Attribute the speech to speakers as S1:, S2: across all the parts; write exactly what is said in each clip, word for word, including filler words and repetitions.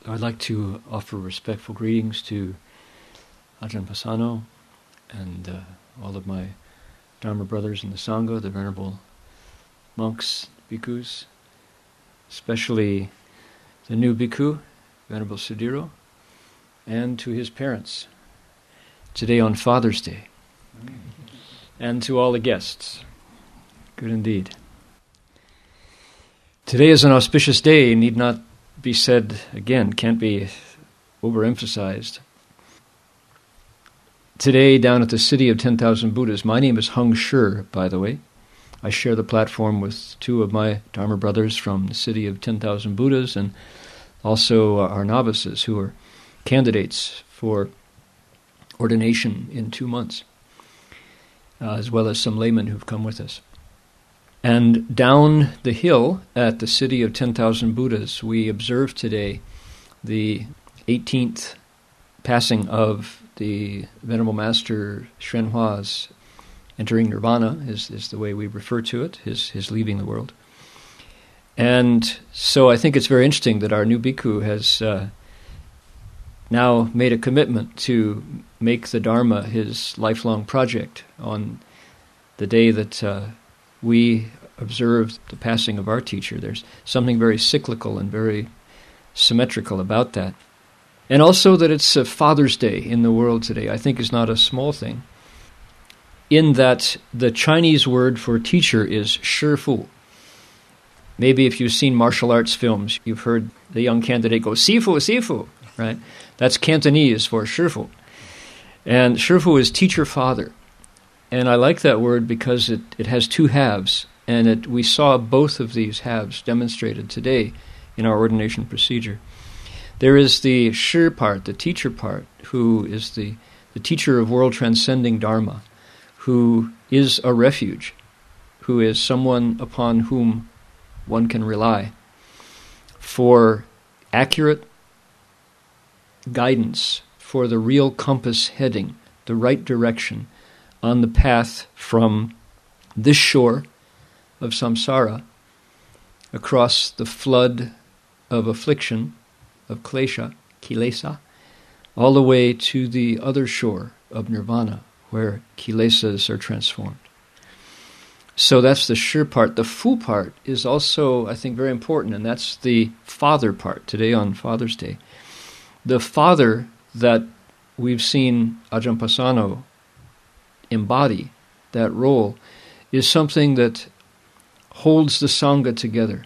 S1: I'd like to offer respectful greetings to Ajahn Pasano and uh, all of my Dharma brothers in the Sangha, the venerable monks, bhikkhus, especially the new bhikkhu, Venerable Sudiro, and to his parents, today on Father's Day, and to all the guests. Good indeed. Today is an auspicious day, need not be said again, can't be overemphasized. Today, down at the City of ten thousand Buddhas, my name is Heng Shi, by the way. I share the platform with two of my Dharma brothers from the City of ten thousand Buddhas and also our novices who are candidates for ordination in two months, uh, as well as some laymen who've come with us. And down the hill at the City of ten thousand Buddhas, we observe today the eighteenth passing of the Venerable Master Xuanhua's entering nirvana, is, is the way we refer to it, his, his leaving the world. And so I think it's very interesting that our new bhikkhu has uh, now made a commitment to make the Dharma his lifelong project on the day that uh, we observe the passing of our teacher. There's something very cyclical and very symmetrical about that. And also that it's a Father's Day in the world today, I think is not a small thing, in that the Chinese word for teacher is shifu. Maybe if you've seen martial arts films, you've heard the young candidate go, Sifu, Sifu, right? That's Cantonese for shifu. And shifu is teacher-father. And I like that word because it, it has two halves, and it, we saw both of these halves demonstrated today in our ordination procedure. There is the shi part, the teacher part, who is the, the teacher of world-transcending Dharma, who is a refuge, who is someone upon whom one can rely for accurate guidance, for the real compass heading, the right direction on the path from this shore of samsara across the flood of affliction, of klesha, kilesa, all the way to the other shore of nirvana, where kilesas are transformed. So that's the shi part. The fu part is also, I think, very important, and that's the father part, today on Father's Day. The father that we've seen Ajahn Pasano embody, that role, is something that holds the Sangha together.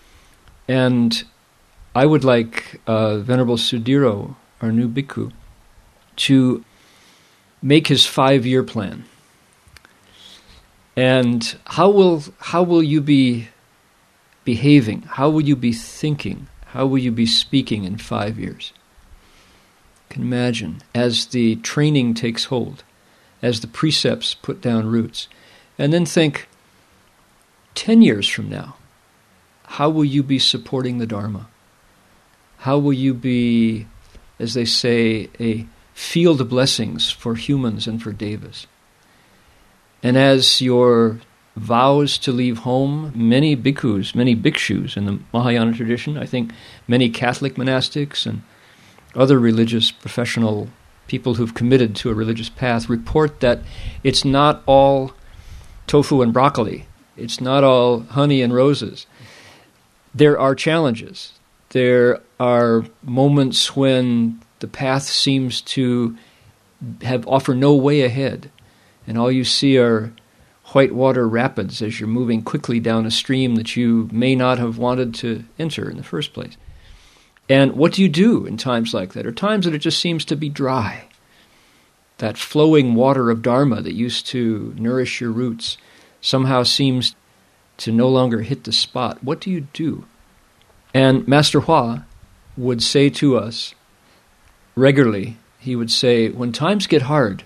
S1: And I would like uh, Venerable Sudiro, our new bhikkhu, to make his five-year plan. And how will how will you be behaving? How will you be thinking? How will you be speaking in five years? You can imagine, as the training takes hold, as the precepts put down roots, and then think, ten years from now, how will you be supporting the Dharma? How will you be, as they say, a field of blessings for humans and for devas? And as your vows to leave home, many bhikkhus, many bhikshus in the Mahayana tradition, I think many Catholic monastics and other religious professional people who've committed to a religious path report that it's not all tofu and broccoli. It's not all honey and roses. There are challenges. There are moments when the path seems to have offer no way ahead, and all you see are whitewater rapids as you're moving quickly down a stream that you may not have wanted to enter in the first place. And what do you do in times like that? Or times that it just seems to be dry. That flowing water of Dharma that used to nourish your roots somehow seems to no longer hit the spot. What do you do? And Master Hua would say to us regularly, he would say, when times get hard,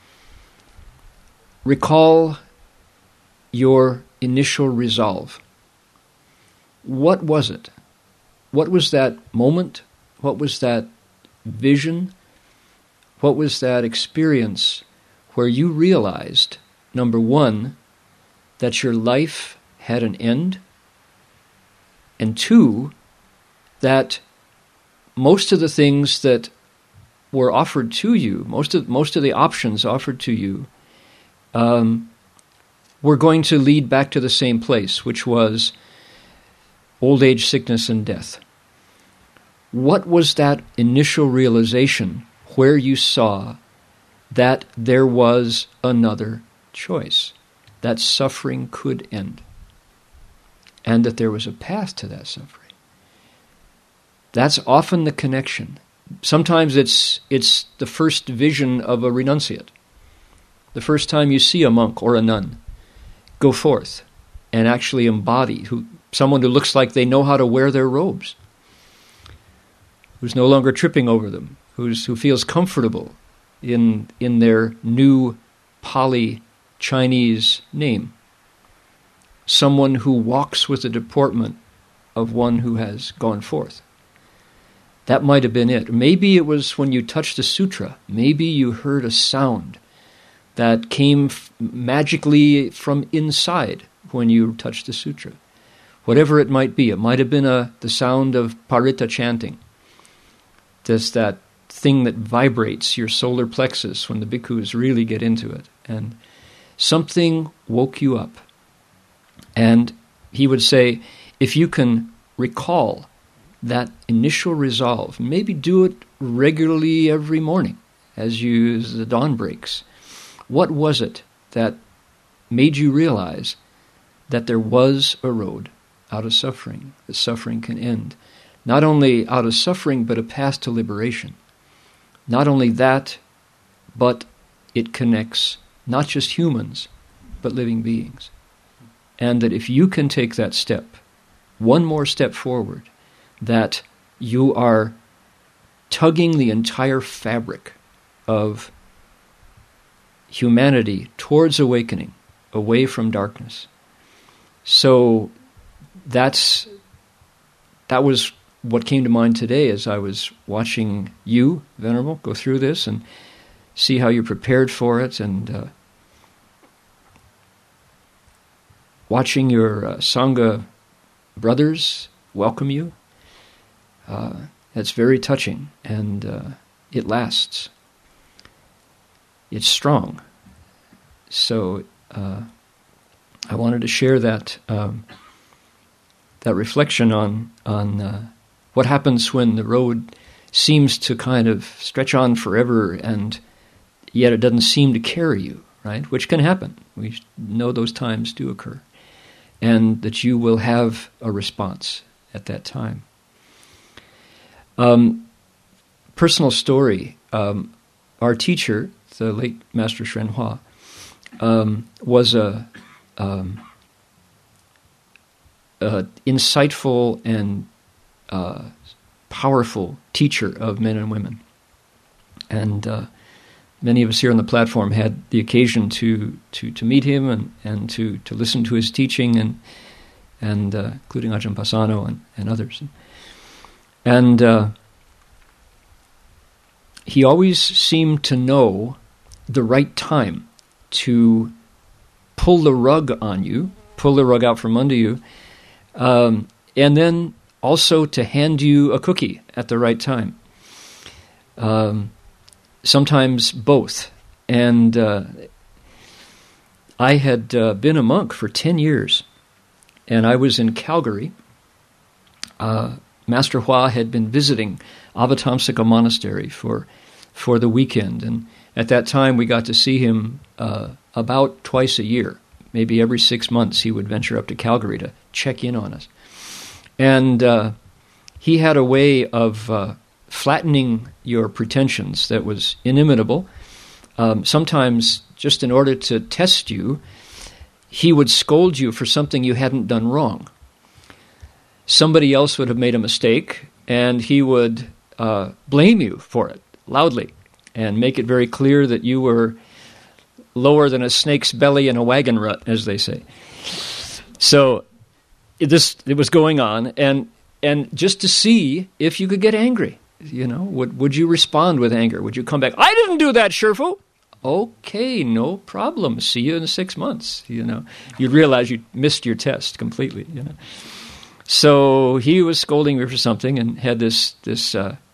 S1: recall your initial resolve. What was it? What was that moment? What was that vision? What was that experience where you realized, number one, that your life had an end, and two, that most of the things that were offered to you, most of most of the options offered to you, um, were going to lead back to the same place, which was old age, sickness, and death. What was that initial realization where you saw that there was another choice, that suffering could end, and that there was a path to that suffering? That's often the connection. Sometimes it's it's the first vision of a renunciate. The first time you see a monk or a nun go forth and actually embody who someone who looks like they know how to wear their robes, who's no longer tripping over them, who's who feels comfortable in in their new Pali Chinese name. Someone who walks with the deportment of one who has gone forth. That might have been it. Maybe it was when you touched the sutra. Maybe you heard a sound that came f- magically from inside when you touched the sutra. Whatever it might be, it might have been a, the sound of parita chanting. There's that thing that vibrates your solar plexus when the bhikkhus really get into it. And something woke you up. And he would say, if you can recall that initial resolve, maybe do it regularly every morning as you as the dawn breaks. What was it that made you realize that there was a road out of suffering, that suffering can end? Not only out of suffering, but a path to liberation. Not only that, but it connects not just humans, but living beings. And that if you can take that step, one more step forward, that you are tugging the entire fabric of humanity towards awakening, away from darkness. So that's that was what came to mind today as I was watching you, Venerable, go through this and see how you prepared for it, and uh, watching your uh, Sangha brothers welcome you. Uh, that's very touching, and uh, it lasts. It's strong. So uh, I wanted to share that um, that reflection on on uh, what happens when the road seems to kind of stretch on forever, and yet it doesn't seem to carry you, right? Which can happen. We know those times do occur, and that you will have a response at that time. Um, personal story. Um, our teacher, the late Master Shren Hua, um, was a, um, a insightful and uh, powerful teacher of men and women. And uh, many of us here on the platform had the occasion to to, to meet him and, and to, to listen to his teaching, and and uh, including Ajahn Pasano and, and others. And uh, he always seemed to know the right time to pull the rug on you, pull the rug out from under you, um, and then also to hand you a cookie at the right time. Um, sometimes both. And uh, I had uh, been a monk for ten years, and I was in Calgary. Uh, Master Hua had been visiting Avatamsaka Monastery for for the weekend, and at that time we got to see him uh, about twice a year. Maybe every six months he would venture up to Calgary to check in on us. And uh, he had a way of uh, flattening your pretensions that was inimitable. Um, sometimes, just in order to test you, he would scold you for something you hadn't done wrong. Somebody else would have made a mistake, and he would uh, blame you for it loudly and make it very clear that you were lower than a snake's belly in a wagon rut, as they say. So it, this it was going on, and and just to see if you could get angry. You know, would would you respond with anger? Would you come back, I didn't do that, Shifu. Okay, no problem. See you in six months. You know, you'd realize you missed your test completely. You know, so he was scolding me for something and had this this uh,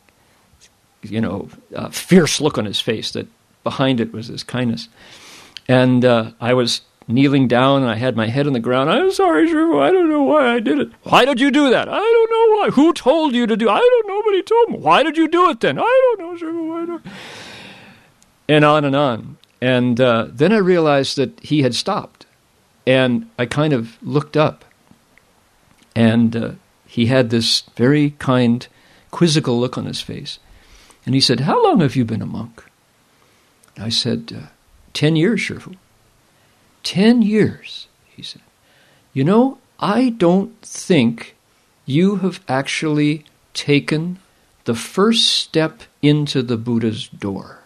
S1: you know, uh, fierce look on his face, that behind it was this kindness. And uh, I was kneeling down, and I had my head on the ground. I'm sorry, Shifu, I don't know why I did it. Why did you do that? I don't know why. Who told you to do it? I don't know, but he told me. Why did you do it then? I don't know, Shifu, I don't. And on and on. And uh, then I realized that he had stopped. And I kind of looked up. And uh, he had this very kind, quizzical look on his face. And he said, how long have you been a monk? I said, uh, ten years, Shifu. Ten years, he said. You know, I don't think you have actually taken the first step into the Buddha's door.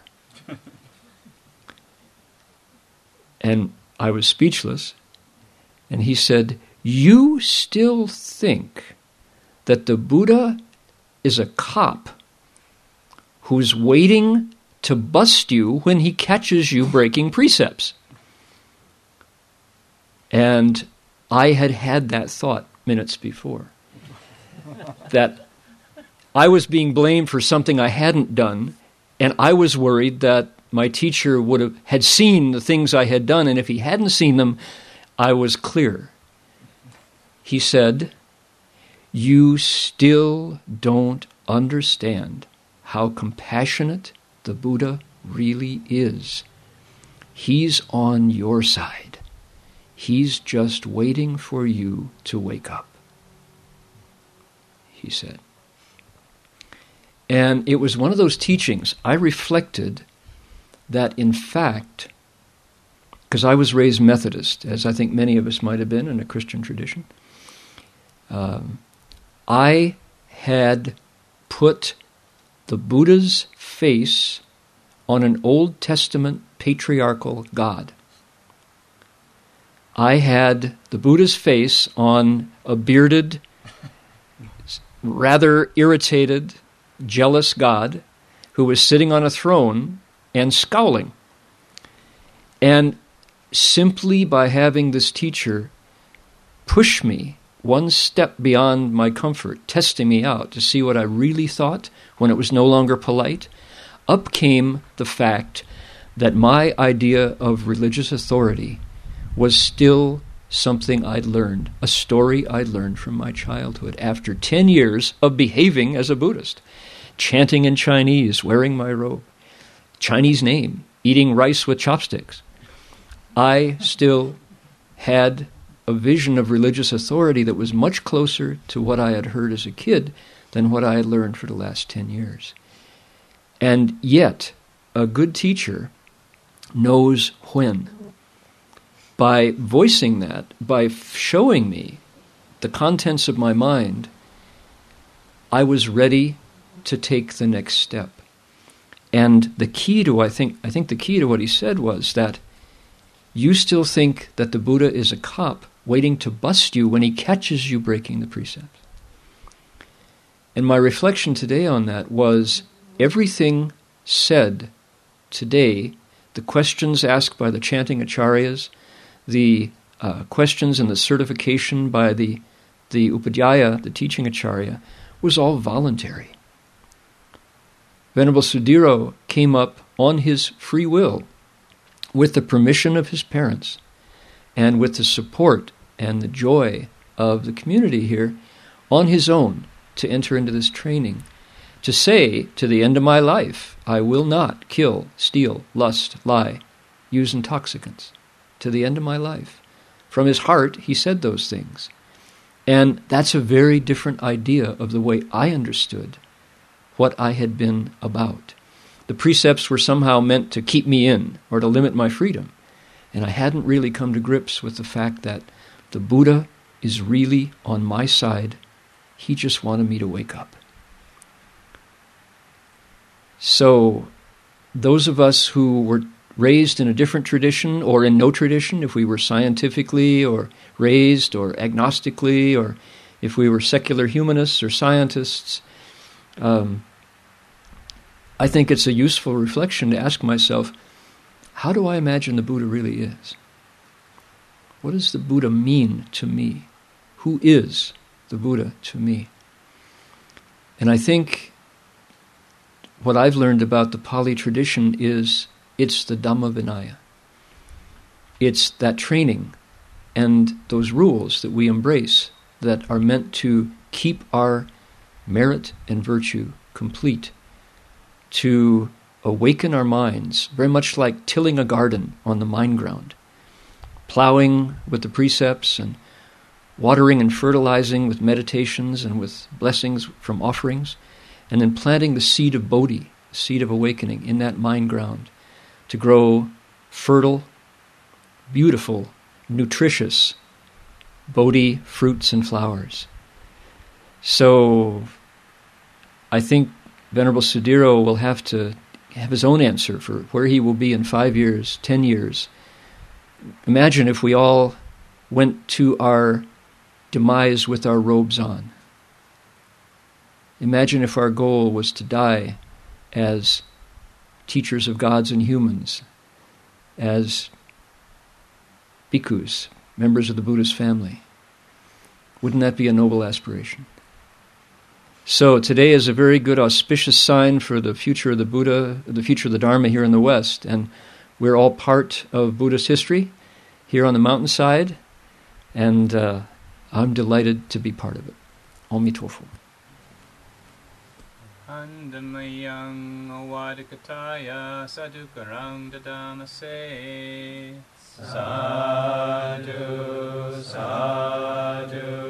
S1: And I was speechless. And he said, you still think that the Buddha is a cop who's waiting to bust you when he catches you breaking precepts. And I had had that thought minutes before, that I was being blamed for something I hadn't done, and I was worried that my teacher would have had seen the things I had done, and if he hadn't seen them, I was clear. He said, you still don't understand how compassionate the Buddha really is. He's on your side. He's just waiting for you to wake up, he said. And it was one of those teachings. I reflected that, in fact, because I was raised Methodist, as I think many of us might have been in a Christian tradition, um, I had put the Buddha's face on an Old Testament patriarchal God. I had the Buddha's face on a bearded, rather irritated, jealous God who was sitting on a throne and scowling. And simply by having this teacher push me one step beyond my comfort, testing me out to see what I really thought when it was no longer polite, up came the fact that my idea of religious authority was still something I'd learned, a story I'd learned from my childhood after ten years of behaving as a Buddhist, chanting in Chinese, wearing my robe, Chinese name, eating rice with chopsticks. I still had a vision of religious authority that was much closer to what I had heard as a kid than what I had learned for the last ten years. And yet, a good teacher knows when. By voicing that, by showing me the contents of my mind, I was ready to take the next step. And the key to, I think, I think the key to what he said was that you still think that the Buddha is a cop waiting to bust you when he catches you breaking the precepts. And my reflection today on that was everything said today, the questions asked by the chanting acharyas, the uh, questions and the certification by the, the upadhyaya, the teaching acharya, was all voluntary. Venerable Sudhiro came up on his free will with the permission of his parents and with the support and the joy of the community here on his own to enter into this training, to say to the end of my life, I will not kill, steal, lust, lie, use intoxicants. To the end of my life. From his heart, he said those things. And that's a very different idea of the way I understood what I had been about. The precepts were somehow meant to keep me in or to limit my freedom. And I hadn't really come to grips with the fact that the Buddha is really on my side. He just wanted me to wake up. So those of us who were raised in a different tradition or in no tradition, if we were scientifically or raised or agnostically, or if we were secular humanists or scientists, um, I think it's a useful reflection to ask myself, how do I imagine the Buddha really is? What does the Buddha mean to me? Who is the Buddha to me? And I think what I've learned about the Pali tradition is it's the Dhamma Vinaya. It's that training and those rules that we embrace that are meant to keep our merit and virtue complete, to awaken our minds, very much like tilling a garden on the mind ground, plowing with the precepts and watering and fertilizing with meditations and with blessings from offerings, and then planting the seed of Bodhi, the seed of awakening, in that mind ground to grow fertile, beautiful, nutritious Bodhi fruits and flowers. So I think Venerable Sudiro will have to have his own answer for where he will be in five years, ten years. Imagine if we all went to our demise with our robes on. Imagine if our goal was to die as teachers of gods and humans, as bhikkhus, members of the Buddhist family. Wouldn't that be a noble aspiration? So today is a very good auspicious sign for the future of the Buddha, the future of the Dharma here in the West. And we're all part of Buddhist history here on the mountainside. And uh, I'm delighted to be part of it. Om Mitofu.
S2: Andamayang awadikataya sadukarang dadamase. Sadhu, sadhu.